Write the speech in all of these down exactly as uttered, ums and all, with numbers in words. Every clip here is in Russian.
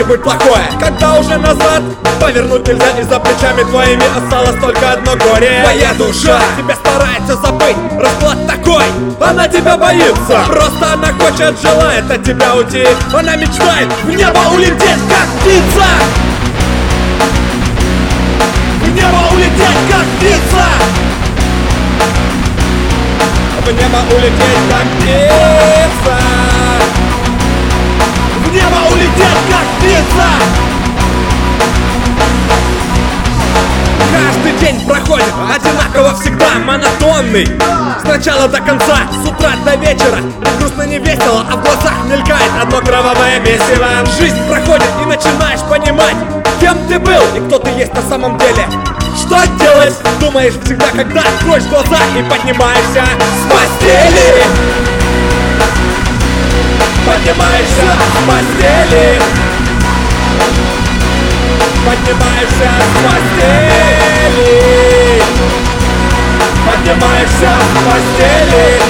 что-нибудь плохое. Когда уже назад повернуть нельзя, и за плечами твоими осталось только одно горе. Твоя душа тебя старается забыть, расклад такой, она тебя боится. Просто она хочет, желает от тебя уйти. Она мечтает в небо улететь, как птица. В небо улететь, как птица. В небо улететь, как птица. В небо улететь, как птица. Каждый день проходит одинаково всегда, монотонный. С начала до конца, с утра до вечера. Не грустно, не весело, а в глазах мелькает одно кровавое месиво. Жизнь проходит и начинаешь понимать, кем ты был и кто ты есть на самом деле. Что делать? Думаешь всегда, когда откроешь глаза и поднимаешься с постели. Поднимаешься с постели. Поднимаешься с постели. Поднимаешься с постели.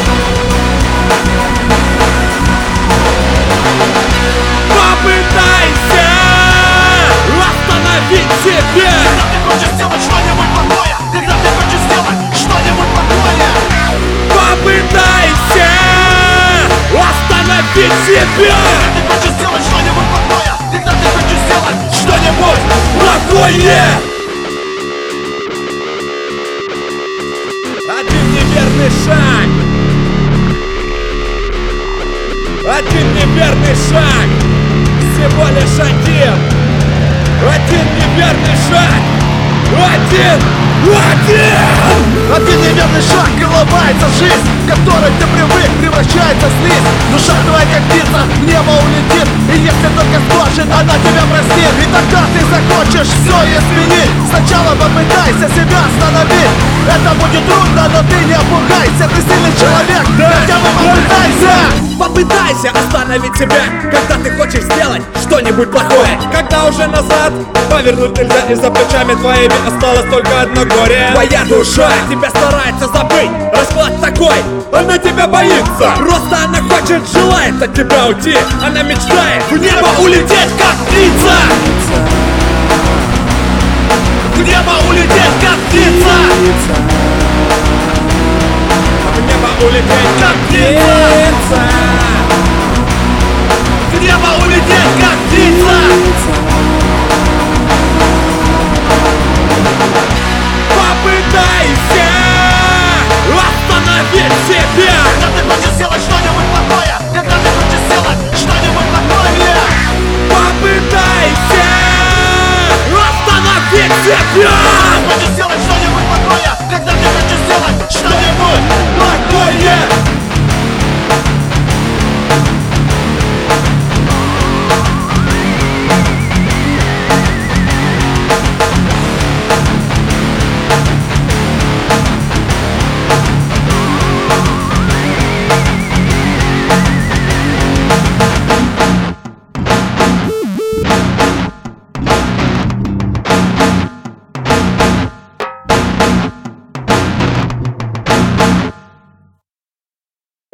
Попытайся остановить себя. Когда ты хочешь сделать что-нибудь плохое, когда ты хочешь сделать что-нибудь плохое, попытайся остановить себя. когда ты хочешь сделать что-нибудь плохое, когда ты хочешь сделать Что-нибудь плохое. Один неверный шаг. Один неверный шаг. Всего лишь один. Один неверный шаг. Один. Один. один неверный шаг, и ломается жизнь, в которой ты привык, превращается в слизь. Душа твоя как птица, в небо улетит, и если только сможет, она тебя простит. И тогда ты захочешь все изменить. Сначала попытайся себя остановить. Это будет трудно, но ты не опухайся. Ты сильный человек, хотя бы попытайся. Попытайся остановить себя, когда ты хочешь сделать что-нибудь плохое. Когда уже назад повернуть нельзя, и за плечами твоими осталось только одно горе. Твоя душа тебя старается забыть, расклад такой, она тебя боится. Просто она хочет, желает от тебя уйти. Она мечтает в небо улететь, как птица. В небо улететь, как птица. В небо улететь, как птица. В небо улететь, как птица. Попытайся остановить себя. Когда ты хочешь сделать что-нибудь плохое, когда ты хочешь сделать что-нибудь плохое, Попытайся остановить себя. хочешь сделать что-нибудь плохое, когда ты хочешь сделать что-нибудь Плохое.